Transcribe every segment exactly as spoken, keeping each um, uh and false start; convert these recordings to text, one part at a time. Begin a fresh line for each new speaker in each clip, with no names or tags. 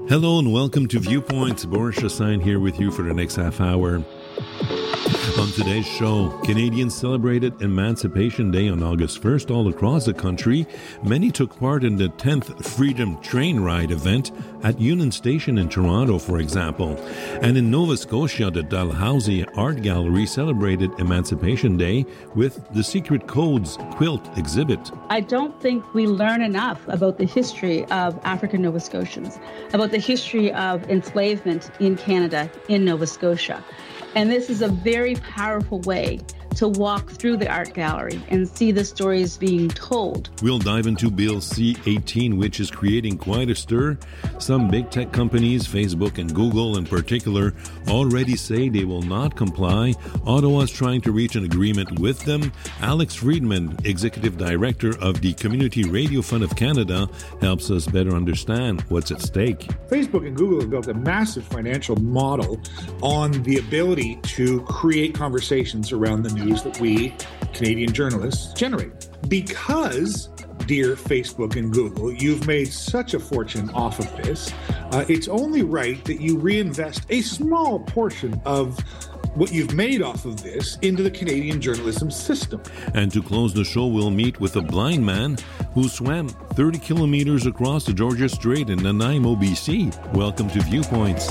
Hello and welcome to Viewpoints. Boris Chassagne here with you for the next half hour. On today's show, Canadians celebrated Emancipation Day on August first all across the country. Many took part in the tenth Freedom Train Ride event at Union Station in Toronto, for example. And in Nova Scotia, the Dalhousie Art Gallery celebrated Emancipation Day with the Secret Codes quilt exhibit.
I don't think we learn enough about the history of African Nova Scotians, about the history of enslavement in Canada, in Nova Scotia. And this is a very powerful way to walk through the art gallery and see the stories being told.
We'll dive into Bill C eighteen, which is creating quite a stir. Some big tech companies, Facebook and Google in particular, already say they will not comply. Ottawa's trying to reach an agreement with them. Alex Friedman, Executive Director of the Community Radio Fund of Canada, helps us better understand what's at stake.
Facebook and Google have built a massive financial model on the ability to create conversations around the news that we, Canadian journalists, generate. Because, dear Facebook and Google, you've made such a fortune off of this, uh, it's only right that you reinvest a small portion of what you've made off of this into the Canadian journalism system.
And to close the show, we'll meet with a blind man who swam thirty kilometers across the Georgia Strait in Nanaimo, B C. Welcome to Viewpoints.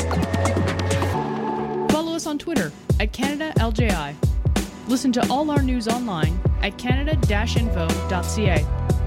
Follow us on Twitter at Canada L J I. Listen to all our news online at canada dash info dot c a.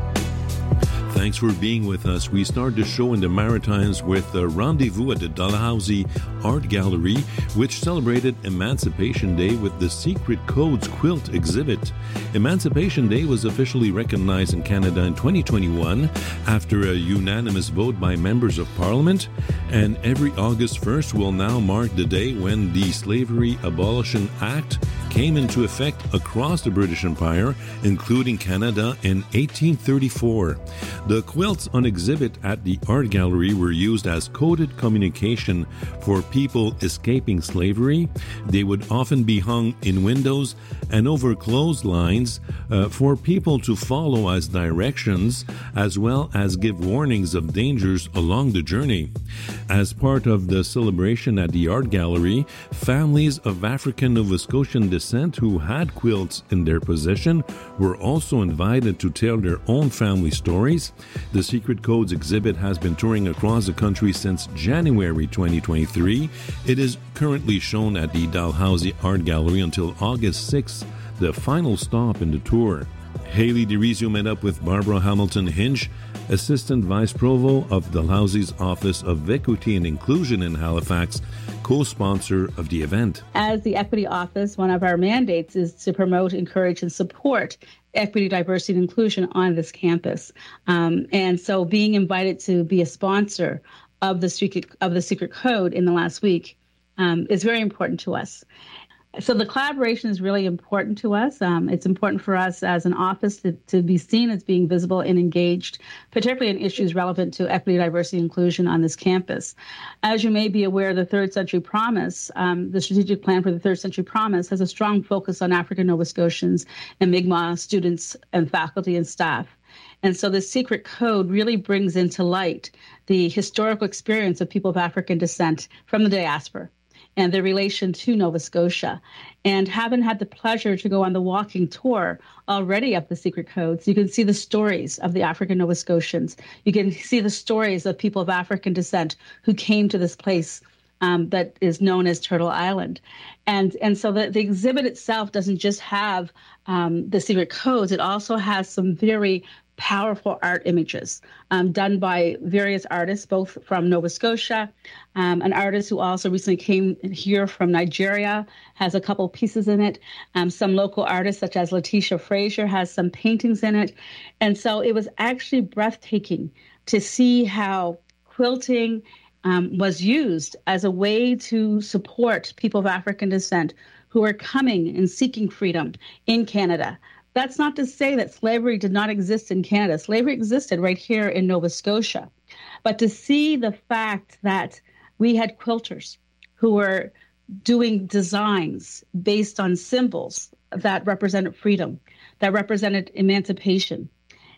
Thanks for being with us. We start the show in the Maritimes with a rendezvous at the Dalhousie Art Gallery, which celebrated Emancipation Day with the Secret Codes quilt exhibit. Emancipation Day was officially recognized in Canada in twenty twenty-one after a unanimous vote by members of Parliament, and every August first will now mark the day when the Slavery Abolition Act came into effect across the British Empire, including Canada, in eighteen thirty-four. The quilts on exhibit at the art gallery were used as coded communication for people escaping slavery. They would often be hung in windows and over clotheslines uh, for people to follow as directions, as well as give warnings of dangers along the journey. As part of the celebration at the art gallery, families of African Nova Scotian descent who had quilts in their possession were also invited to tell their own family stories. The Secret Codes exhibit has been touring across the country since January twenty twenty-three. It is currently shown at the Dalhousie Art Gallery until August sixth, the final stop in the tour. Haley DeRizio met up with Barbara Hamilton Hinch, Assistant Vice Provost of Dalhousie's Office of Equity and Inclusion in Halifax, co-sponsor of the event.
As the Equity Office, one of our mandates is to promote, encourage, and support equity, diversity, and inclusion on this campus. Um, and so being invited to be a sponsor of the Secret, of the Secret Code in the last week um, is very important to us. So the collaboration is really important to us. Um, it's important for us as an office to, to be seen as being visible and engaged, particularly in issues relevant to equity, diversity, and inclusion on this campus. As you may be aware, the Third Century Promise, um, the strategic plan for the Third Century Promise, has a strong focus on African Nova Scotians and Mi'kmaq students and faculty and staff. And so the Secret Code really brings into light the historical experience of people of African descent from the diaspora and their relation to Nova Scotia. And having had the pleasure to go on the walking tour already of the Secret Codes, you can see the stories of the African Nova Scotians. You can see the stories of people of African descent who came to this place um, that is known as Turtle Island. And, and so the, the exhibit itself doesn't just have um, the Secret Codes, it also has some very powerful art images um, done by various artists, both from Nova Scotia. Um, an artist who also recently came here from Nigeria has a couple pieces in it. Um, some local artists, such as Letitia Frazier, has some paintings in it. And so it was actually breathtaking to see how quilting um, was used as a way to support people of African descent who are coming and seeking freedom in Canada. That's not to say that slavery did not exist in Canada. Slavery existed right here in Nova Scotia. But to see the fact that we had quilters who were doing designs based on symbols that represented freedom, that represented emancipation,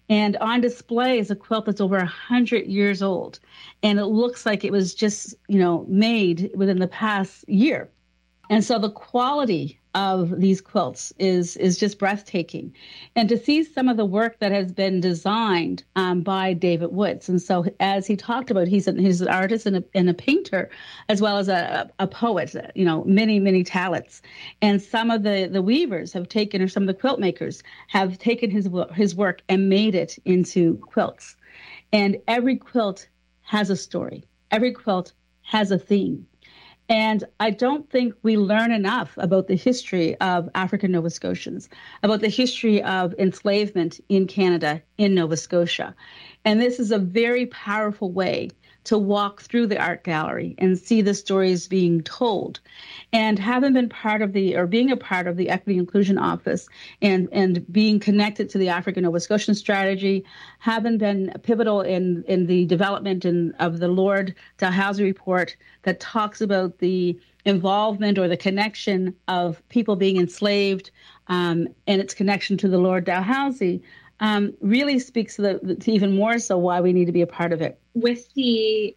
And on display is a quilt that's over one hundred years old. And it looks like it was just, you know, made within the past year. And so the quality of these quilts is is just breathtaking. And to see some of the work that has been designed um, by David Woods. And so as he talked about, he's, a, he's an artist and a, and a painter, as well as a, a poet, you know, many, many talents. And some of the, the weavers have taken, or some of the quilt makers have taken his, his work and made it into quilts. And every quilt has a story. Every quilt has a theme. And I don't think we learn enough about the history of African Nova Scotians, about the history of enslavement in Canada, in Nova Scotia. And this is a very powerful way to walk through the art gallery and see the stories being told. And having been part of the, or being a part of the Equity Inclusion Office and, and being connected to the African Nova Scotian strategy, having been pivotal in, in the development in, of the Lord Dalhousie report that talks about the involvement or the connection of people being enslaved um, and its connection to the Lord Dalhousie, um, really speaks to, the, to even more so why we need to be a part of it.
With the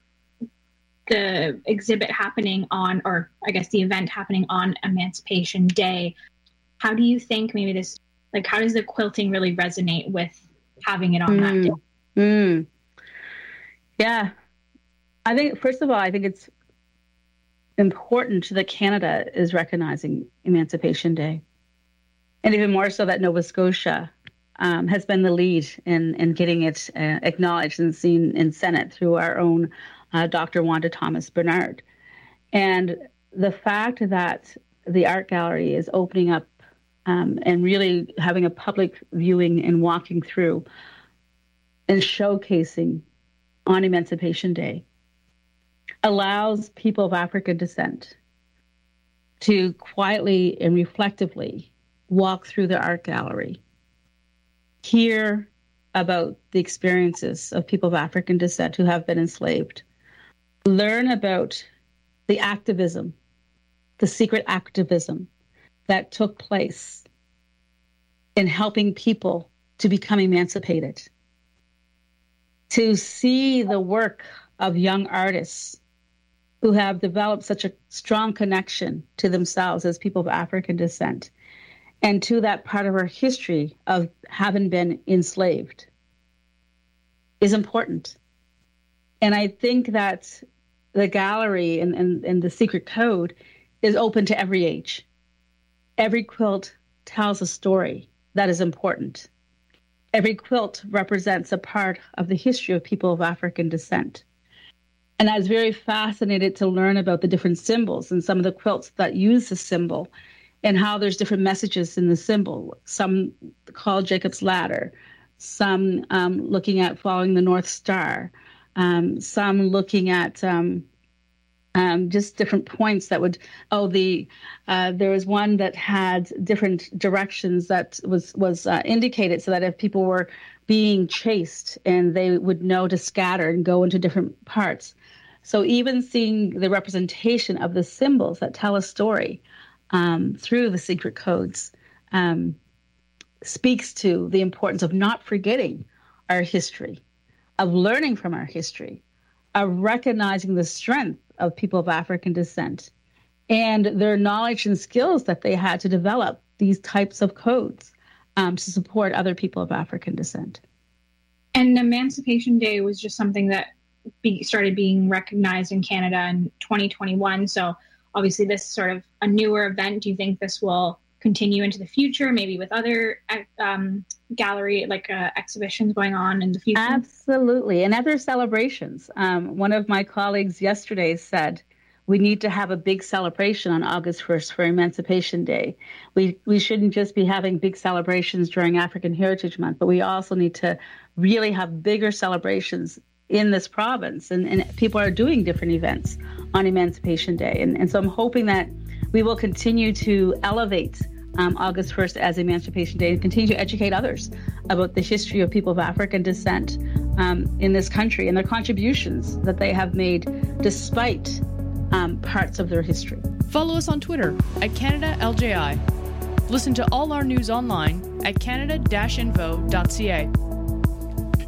the exhibit happening on, or I guess the event happening on Emancipation Day, how do you think maybe this, like, how does the quilting really resonate with having it on mm. that day?
Mm. Yeah. I think, first of all, I think it's important that Canada is recognizing Emancipation Day. And even more so that Nova Scotia um, has been the lead in, in getting it uh, acknowledged and seen in Senate through our own uh, Doctor Wanda Thomas Bernard. And the fact that the art gallery is opening up um, and really having a public viewing and walking through and showcasing on Emancipation Day allows people of African descent to quietly and reflectively walk through the art gallery, hear about the experiences of people of African descent who have been enslaved, learn about the activism, the secret activism that took place in helping people to become emancipated, to see the work of young artists who have developed such a strong connection to themselves as people of African descent and to that part of our history of having been enslaved is important. And I think that the gallery and, and, and the secret code is open to every age. Every quilt tells a story that is important. Every quilt represents a part of the history of people of African descent. And I was very fascinated to learn about the different symbols and some of the quilts that use the symbol and how there's different messages in the symbol. Some called Jacob's Ladder, some um, looking at following the North Star, um, some looking at um, um, just different points that would, oh, the uh, there was one that had different directions that was, was uh, indicated so that if people were being chased and they would know to scatter and go into different parts. So even seeing the representation of the symbols that tell a story um, through the secret codes um, speaks to the importance of not forgetting our history, of learning from our history, of recognizing the strength of people of African descent and their knowledge and skills that they had to develop these types of codes um, to support other people of African descent.
And Emancipation Day was just something that be, started being recognized in Canada in twenty twenty-one. So obviously this is sort of a newer event. Do you think this will continue into the future, maybe with other um, gallery, like uh, exhibitions going on in the future?
Absolutely. And other celebrations. Um, one of my colleagues yesterday said, we need to have a big celebration on August first for Emancipation Day. We we shouldn't just be having big celebrations during African Heritage Month, but we also need to really have bigger celebrations in this province. And, and people are doing different events on Emancipation Day. And, and so I'm hoping that we will continue to elevate um, August first as Emancipation Day and continue to educate others about the history of people of African descent um, in this country and their contributions that they have made despite um, parts of their history.
Follow us on Twitter at Canada L J I. Listen to all our news online at canada dash info dot c a.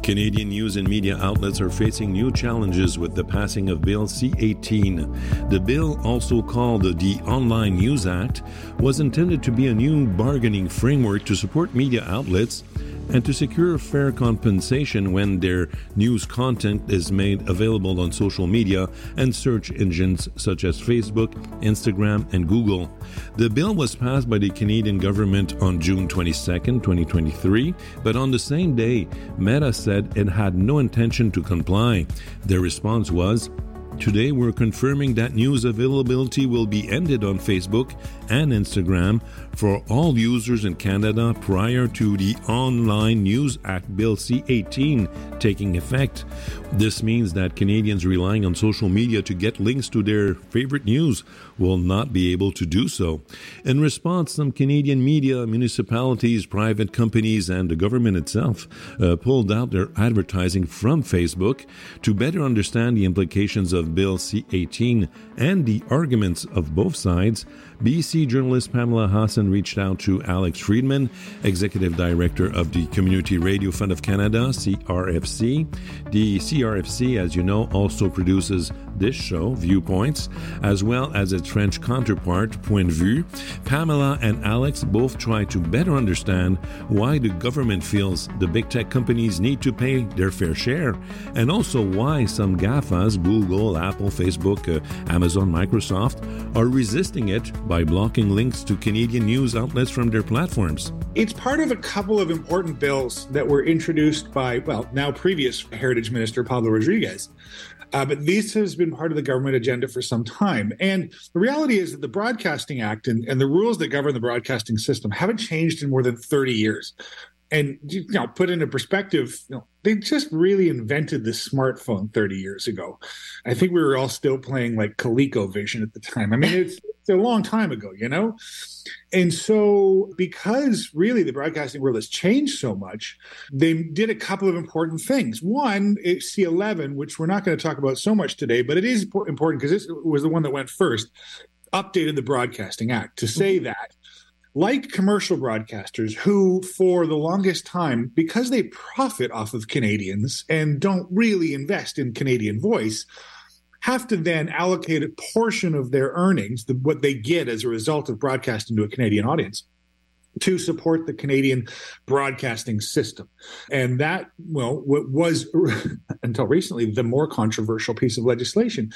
Canadian news and media outlets are facing new challenges with the passing of Bill C eighteen. The bill, also called the Online News Act, was intended to be a new bargaining framework to support media outlets and to secure fair compensation when their news content is made available on social media and search engines such as Facebook, Instagram, and Google. The bill was passed by the Canadian government on June twenty-second, twenty twenty-three, but on the same day, Meta said it had no intention to comply. Their response was, "Today we're confirming that news availability will be ended on Facebook and Instagram for all users in Canada prior to the Online News Act Bill C eighteen taking effect." This means that Canadians relying on social media to get links to their favorite news will not be able to do so. In response, some Canadian media, municipalities, private companies, and the government itself uh, pulled out their advertising from Facebook. To better understand the implications of Bill C eighteen and the arguments of both sides, B C journalist Pamela Hassan reached out to Alex Friedman, Executive Director of the Community Radio Fund of Canada, C R F C. The C R F C, as you know, also produces this show, Viewpoints, as well as its French counterpart, Point de Vue. Pamela and Alex both try to better understand why the government feels the big tech companies need to pay their fair share, and also why some GAFAs, Google, Apple, Facebook, uh, Amazon, Microsoft, are resisting it by blocking links to Canadian news outlets from their platforms.
It's part of a couple of important bills that were introduced by, well, now previous Heritage Minister Pablo Rodriguez. Uh, but this has been part of the government agenda for some time. And the reality is that the Broadcasting Act and, and the rules that govern the broadcasting system haven't changed in more than thirty years. And, you know, put into perspective, you know, they just really invented the smartphone thirty years ago. I think we were all still playing like ColecoVision at the time. I mean, it's, it's a long time ago, you know? And so because really the broadcasting world has changed so much, they did a couple of important things. One, C eleven, which we're not going to talk about so much today, but it is important because this was the one that went first, updated the Broadcasting Act to say that, like commercial broadcasters who, for the longest time, because they profit off of Canadians and don't really invest in Canadian voice, have to then allocate a portion of their earnings, the, what they get as a result of broadcasting to a Canadian audience, to support the Canadian broadcasting system. And that, well, what was, until recently, the more controversial piece of legislation.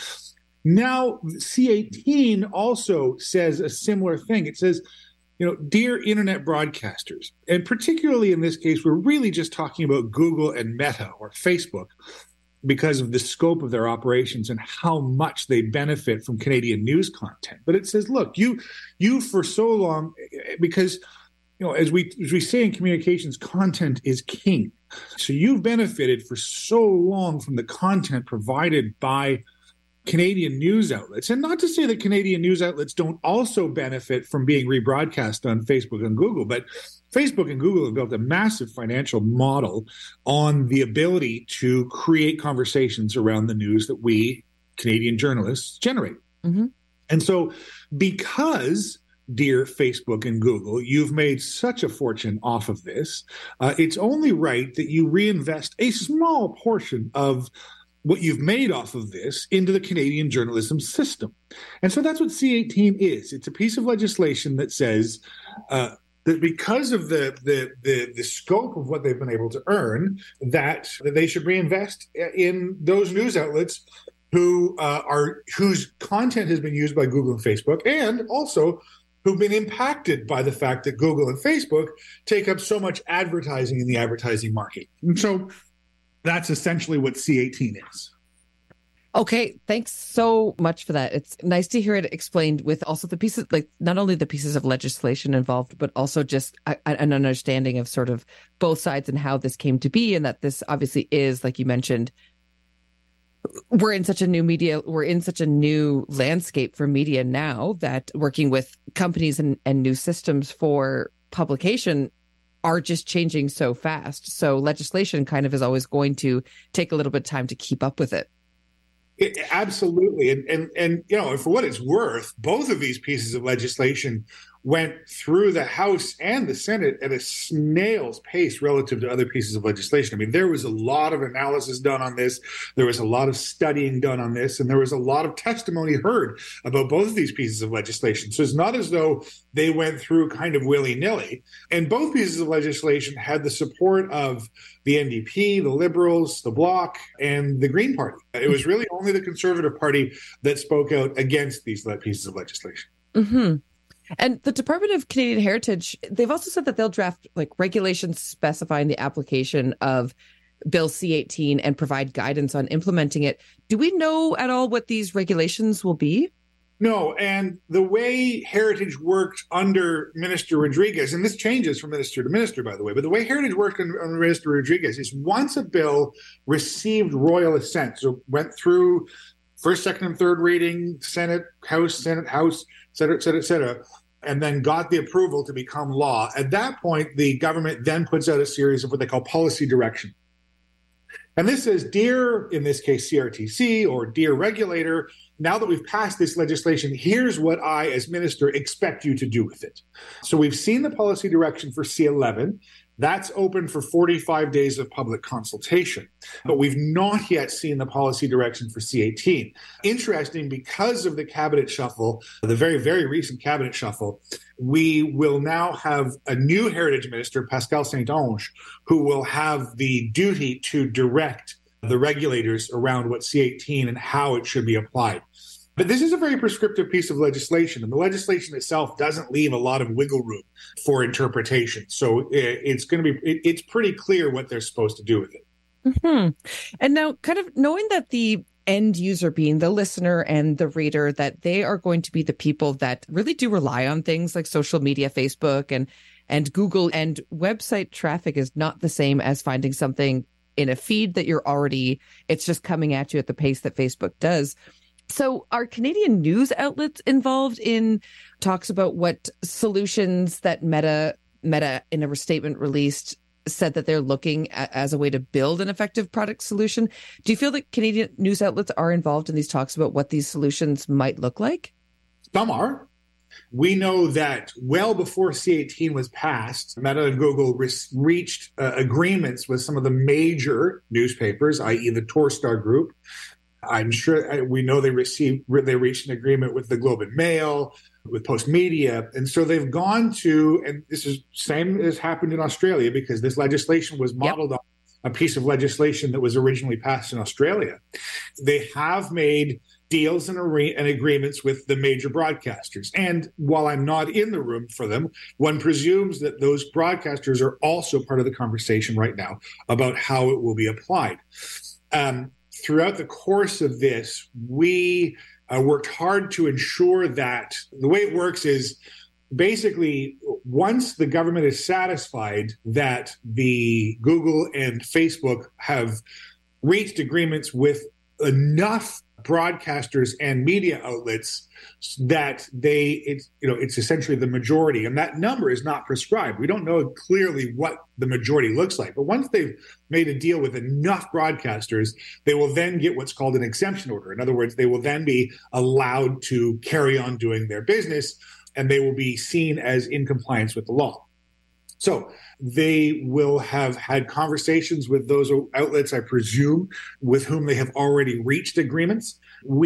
Now, C eighteen also says a similar thing. It says, you know, dear internet broadcasters, and particularly in this case, we're really just talking about Google and Meta or Facebook because of the scope of their operations and how much they benefit from Canadian news content. But it says, look, you, you for so long, because, you know, as we as we say in communications, content is king. So you've benefited for so long from the content provided by Canadian news outlets. And not to say that Canadian news outlets don't also benefit from being rebroadcast on Facebook and Google, but Facebook and Google have built a massive financial model on the ability to create conversations around the news that we, Canadian journalists, generate. Mm-hmm. And so because, dear Facebook and Google, you've made such a fortune off of this, uh, it's only right that you reinvest a small portion of what you've made off of this into the Canadian journalism system. And so that's what C eighteen is. It's a piece of legislation that says uh, that because of the, the the the scope of what they've been able to earn, that, that they should reinvest in those news outlets who uh, are whose content has been used by Google and Facebook, and also who've been impacted by the fact that Google and Facebook take up so much advertising in the advertising market. And so that's essentially what C eighteen is.
Okay, thanks so much for that. It's nice to hear it explained with also the pieces, like not only the pieces of legislation involved, but also just a, an understanding of sort of both sides and how this came to be, and that this obviously is, like you mentioned, we're in such a new media, we're in such a new landscape for media now that working with companies and, and new systems for publication are just changing so fast. So legislation kind of is always going to take a little bit of time to keep up with it.
It, absolutely. And, and, and, you know, for what it's worth, both of these pieces of legislation went through the House and the Senate at a snail's pace relative to other pieces of legislation. I mean, there was a lot of analysis done on this. There was a lot of studying done on this, and there was a lot of testimony heard about both of these pieces of legislation. So it's not as though they went through kind of willy-nilly. And both pieces of legislation had the support of the N D P, the Liberals, the Bloc, and the Green Party. It was really only the Conservative Party that spoke out against these pieces of legislation.
Mm-hmm. And the Department of Canadian Heritage, they've also said that they'll draft like regulations specifying the application of Bill C eighteen and provide guidance on implementing it. Do we know at all what these regulations will be?
No, and the way Heritage worked under Minister Rodriguez, and this changes from minister to minister, by the way, but the way Heritage worked under, under Minister Rodriguez is once a bill received royal assent, so went through first, second, and third reading, Senate, House, Senate, House, et cetera, et cetera, et cetera, and then got the approval to become law. At that point, the government then puts out a series of what they call policy direction. And this says, dear, in this case, C R T C, or dear regulator, now that we've passed this legislation, here's what I, as minister, expect you to do with it. So we've seen the policy direction for C eleven. That's open for forty-five days of public consultation. But we've not yet seen the policy direction for C eighteen. Interesting, because of the cabinet shuffle, the very, very recent cabinet shuffle, we will now have a new heritage minister, Pascal Saint-Onge, who will have the duty to direct the regulators around what C eighteen and how it should be applied. But this is a very prescriptive piece of legislation, and the legislation itself doesn't leave a lot of wiggle room for interpretation. So it's going to be, it's pretty clear what they're supposed to do with it.
Mm-hmm. And now, kind of knowing that the end user, being the listener and the reader, that they are going to be the people that really do rely on things like social media, Facebook and and Google, and website traffic is not the same as finding something in a feed that you're already, it's just coming at you at the pace that Facebook does. So are Canadian news outlets involved in talks about what solutions that Meta, Meta in a statement released said that they're looking at as a way to build an effective product solution? Do you feel that Canadian news outlets are involved in these talks about what these solutions might look like?
Some are. We know that well before C eighteen was passed, Meta and Google re- reached uh, agreements with some of the major newspapers, that is the Torstar Group. I'm sure we know they received, they reached an agreement with the Globe and Mail, with Postmedia. And so they've gone to, and this is same as happened in Australia, because this legislation was modeled yep. on a piece of legislation that was originally passed in Australia. They have made deals and, are- and agreements with the major broadcasters. And while I'm not in the room for them, one presumes that those broadcasters are also part of the conversation right now about how it will be applied. Um, Throughout the course of this, we uh, worked hard to ensure that the way it works is basically once the government is satisfied that the Google and Facebook have reached agreements with enough broadcasters and media outlets that they, it's, you know, it's essentially the majority. And that number is not prescribed. We don't know clearly what the majority looks like. But once they've made a deal with enough broadcasters, they will then get what's called an exemption order. In other words, they will then be allowed to carry on doing their business, and they will be seen as in compliance with the law. So they will have had conversations with those outlets, I presume, with whom they have already reached agreements.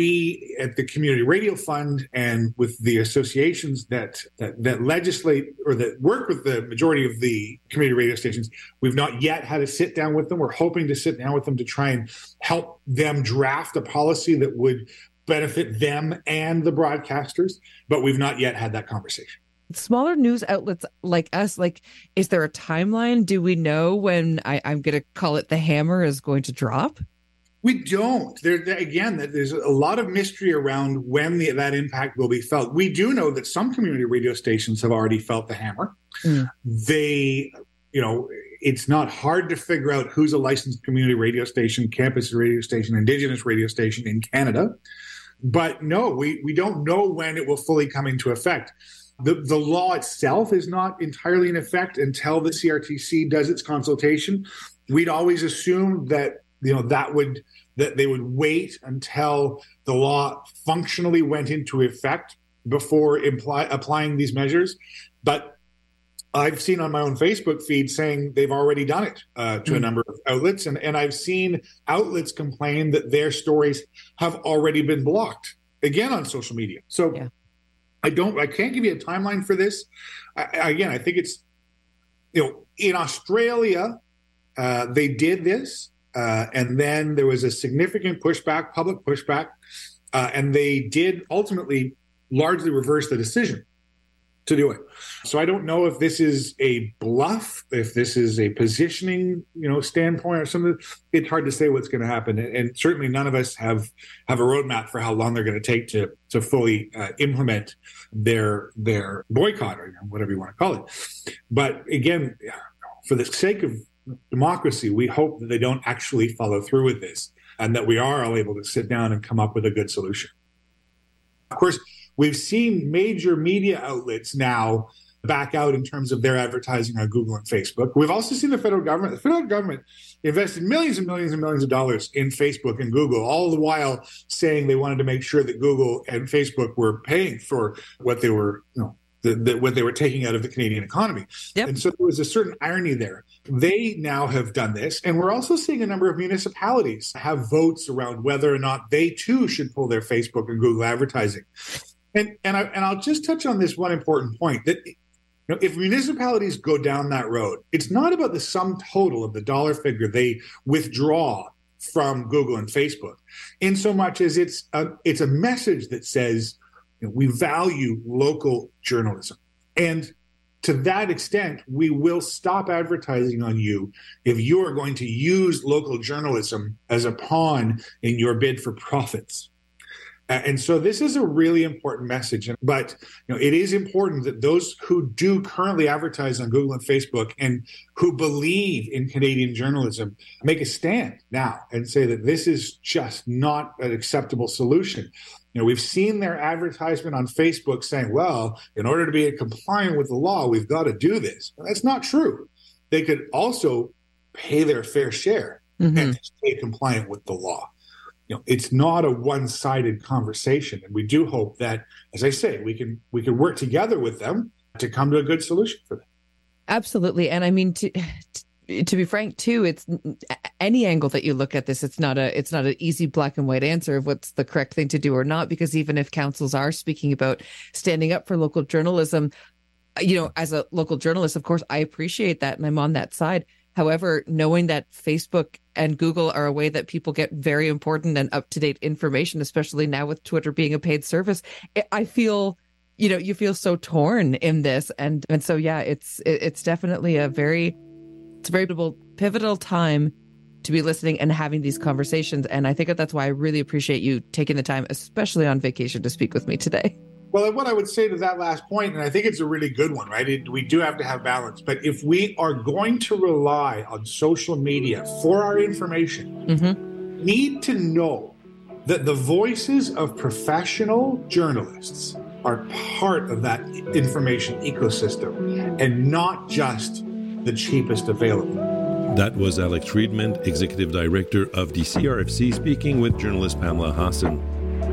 We at the Community Radio Fund and with the associations that, that, that legislate or that work with the majority of the community radio stations, we've not yet had a sit down with them. We're hoping to sit down with them to try and help them draft a policy that would benefit them and the broadcasters, but we've not yet had that conversation.
Smaller news outlets like us, like, is there a timeline? Do we know when, I, I'm going to call it the hammer, is going to drop?
We don't. There again, there's a lot of mystery around when the, that impact will be felt. We do know that some community radio stations have already felt the hammer. Mm. They, you know, it's not hard to figure out who's a licensed community radio station, campus radio station, Indigenous radio station in Canada. But no, we, we don't know when it will fully come into effect. The, the law itself is not entirely in effect until the C R T C does its consultation. We'd always assumed that, you know, that would, that they would wait until the law functionally went into effect before imply, applying these measures. But I've seen on my own Facebook feed saying they've already done it uh, to mm. a number of outlets. And, and I've seen outlets complain that their stories have already been blocked, again, on social media. So yeah. I don't, I can't give you a timeline for this. I, again, I think it's, you know, in Australia, uh, they did this. Uh, and then there was a significant pushback, public pushback. Uh, and they did ultimately largely reverse the decision to do it. So I don't know if this is a bluff, if this is a positioning, you know, standpoint or something. It's hard to say what's going to happen. And, and certainly none of us have, have a roadmap for how long they're going to take to, to fully uh, implement their, their boycott or whatever you want to call it. But again, for the sake of democracy, we hope that they don't actually follow through with this and that we are all able to sit down and come up with a good solution. Of course, we've seen major media outlets now back out in terms of their advertising on Google and Facebook. We've also seen the federal government. The federal government invested millions and millions and millions of dollars in Facebook and Google, all the while saying they wanted to make sure that Google and Facebook were paying for what they were, you know, the, the, what they were taking out of the Canadian economy. Yep. And so there was a certain irony there. They now have done this. And we're also seeing a number of municipalities have votes around whether or not they too should pull their Facebook and Google advertising. And and, I, and I'll just touch on this one important point, that you know, if municipalities go down that road, it's not about the sum total of the dollar figure they withdraw from Google and Facebook, in so much as it's a, it's a message that says, you know, we value local journalism. And to that extent, we will stop advertising on you if you are going to use local journalism as a pawn in your bid for profits. And so this is a really important message. But you know, it is important that those who do currently advertise on Google and Facebook and who believe in Canadian journalism make a stand now and say that this is just not an acceptable solution. You know, we've seen their advertisement on Facebook saying, well, in order to be compliant with the law, we've got to do this. Well, that's not true. They could also pay their fair share mm-hmm. and stay compliant with the law. You know, it's not a one-sided conversation. And we do hope that, as I say, we can we can work together with them to come to a good solution for them.
Absolutely. And I mean, to to be frank, too, it's any angle that you look at this, it's not a it's not an easy black and white answer of what's the correct thing to do or not, because even if councils are speaking about standing up for local journalism, you know, as a local journalist, of course, I appreciate that and I'm on that side. However, knowing that Facebook and Google are a way that people get very important and up-to-date information, especially now with Twitter being a paid service, I feel, you know, you feel so torn in this. And and so, yeah, it's it's definitely a very, it's a very pivotal, pivotal time to be listening and having these conversations. And I think that that's why I really appreciate you taking the time, especially on vacation, to speak with me today.
Well, what I would say to that last point, and I think it's a really good one, right? It, we do have to have balance. But if we are going to rely on social media for our information, mm-hmm. we need to know that the voices of professional journalists are part of that information ecosystem and not just the cheapest available.
That was Alex Friedman, Executive Director of the C R F C, speaking with journalist Pamela Hassan.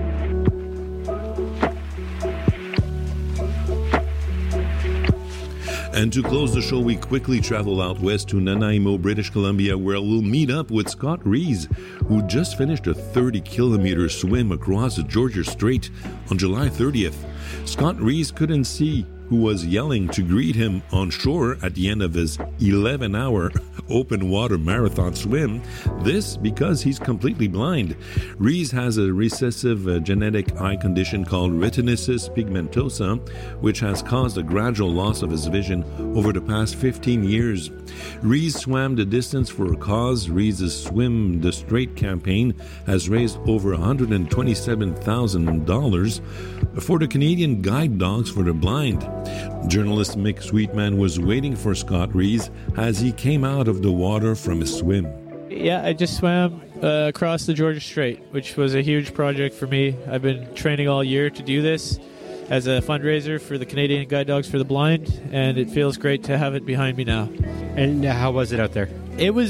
And to close the show, we quickly travel out west to Nanaimo, British Columbia, where we'll meet up with Scott Rees, who just finished a thirty kilometer swim across the Georgia Strait on July thirtieth. Scott Rees couldn't see who was yelling to greet him on shore at the end of his eleven hour open water marathon swim. This because he's completely blind. Rees has a recessive uh, genetic eye condition called retinitis pigmentosa, which has caused a gradual loss of his vision over the past fifteen years. Rees swam the distance for a cause. Rees' Swim the Strait campaign has raised over one hundred twenty-seven thousand dollars for the Canadian Guide Dogs for the Blind. Journalist Mick Sweetman was waiting for Scott Rees as he came out of the water from his swim.
Yeah, I just swam uh, across the Georgia Strait, which was a huge project for me. I've been training all year to do this as a fundraiser for the Canadian Guide Dogs for the Blind, and it feels great to have it behind me now.
And how was it out there?
It was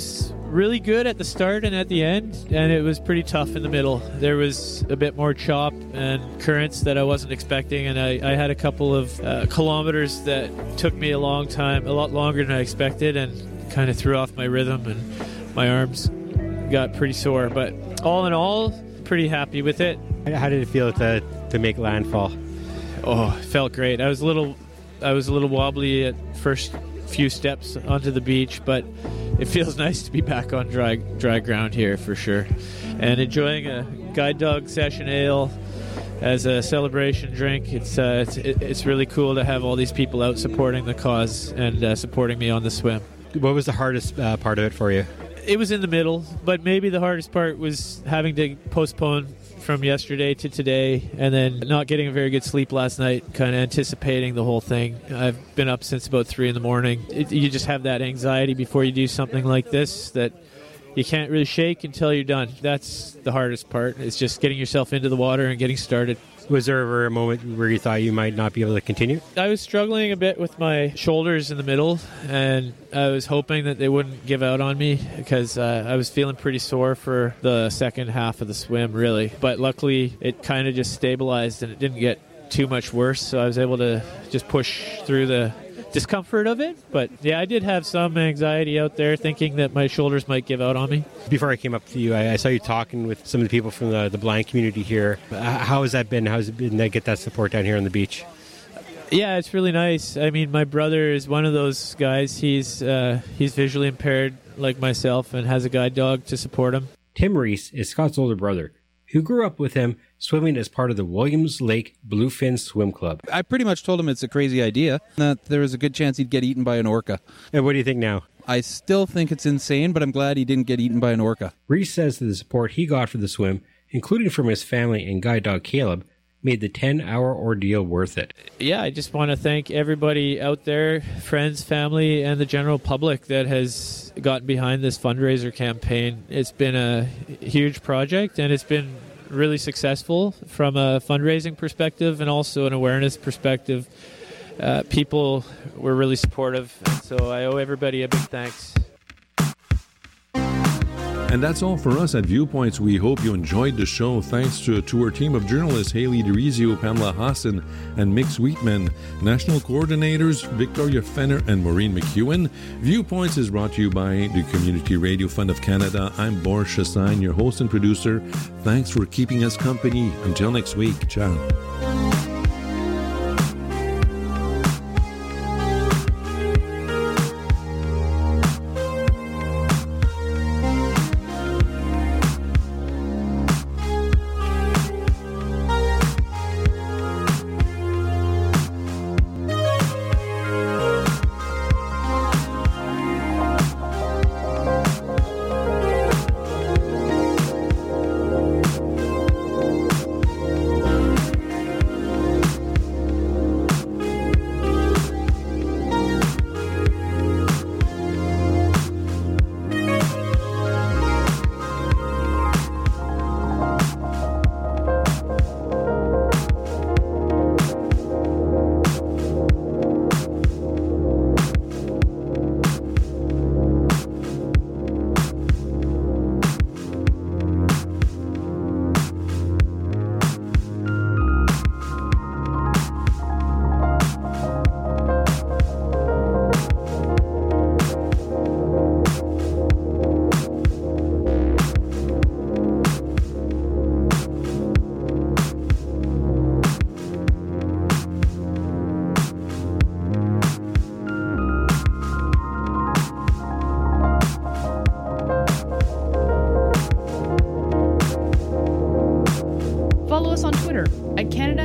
really good at the start and at the end, and it was pretty tough in the middle. There was a bit more chop and currents that I wasn't expecting, and I, I had a couple of uh, kilometers that took me a long time, a lot longer than I expected, and kind of threw off my rhythm, and my arms got pretty sore. But all in all, pretty happy with it.
How did it feel to, to make landfall?
Oh, it felt great. I was a little, I was a little wobbly at first few steps onto the beach, but it feels nice to be back on dry dry ground here for sure, and enjoying a guide dog session ale as a celebration drink. It's uh, it's it's really cool to have all these people out supporting the cause and uh, supporting me on the swim.
What was the hardest uh, part of it for you?
It was in the middle, but maybe the hardest part was having to postpone from yesterday to today, and then not getting a very good sleep last night, kind of anticipating the whole thing. I've been up since about three in the morning. It, you just have that anxiety before you do something like this that you can't really shake until you're done. That's the hardest part. It's just getting yourself into the water and getting started.
Was there ever a moment where you thought you might not be able to continue?
I was struggling a bit with my shoulders in the middle, and I was hoping that they wouldn't give out on me because uh, I was feeling pretty sore for the second half of the swim, really. But luckily, it kind of just stabilized and it didn't get too much worse, so I was able to just push through the discomfort of it. But yeah, I did have some anxiety out there thinking that my shoulders might give out on me.
Before I came up to you, I, I saw you talking with some of the people from the, the blind community here. Uh, how has that been? How has it been to get that support down here on the beach?
Yeah, it's really nice. I mean, my brother is one of those guys. He's uh, he's visually impaired like myself and has a guide dog to support him.
Tim Reese is Scott's older brother, who grew up with him swimming as part of the Williams Lake Bluefin Swim Club.
I pretty much told him it's a crazy idea, that there was a good chance he'd get eaten by an orca.
And what do you think now?
I still think it's insane, but I'm glad he didn't get eaten by an orca.
Reese says that the support he got for the swim, including from his family and guide dog Caleb, made the ten-hour ordeal worth it.
Yeah, I just want to thank everybody out there, friends, family, and the general public that has gotten behind this fundraiser campaign. It's been a huge project, and it's been really successful from a fundraising perspective and also an awareness perspective. Uh, people were really supportive, so I owe everybody a big thanks.
And that's all for us at Viewpoints. We hope you enjoyed the show. Thanks to, to our team of journalists, Haley DeRizio, Pamela Hassan, and Mick Sweetman. National coordinators, Victoria Fenner and Maureen McEwen. Viewpoints is brought to you by the Community Radio Fund of Canada. I'm Boris Chassagne, your host and producer. Thanks for keeping us company. Until next week. Ciao.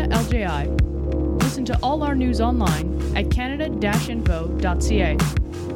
Listen to all our news online at canada dash info dot c a.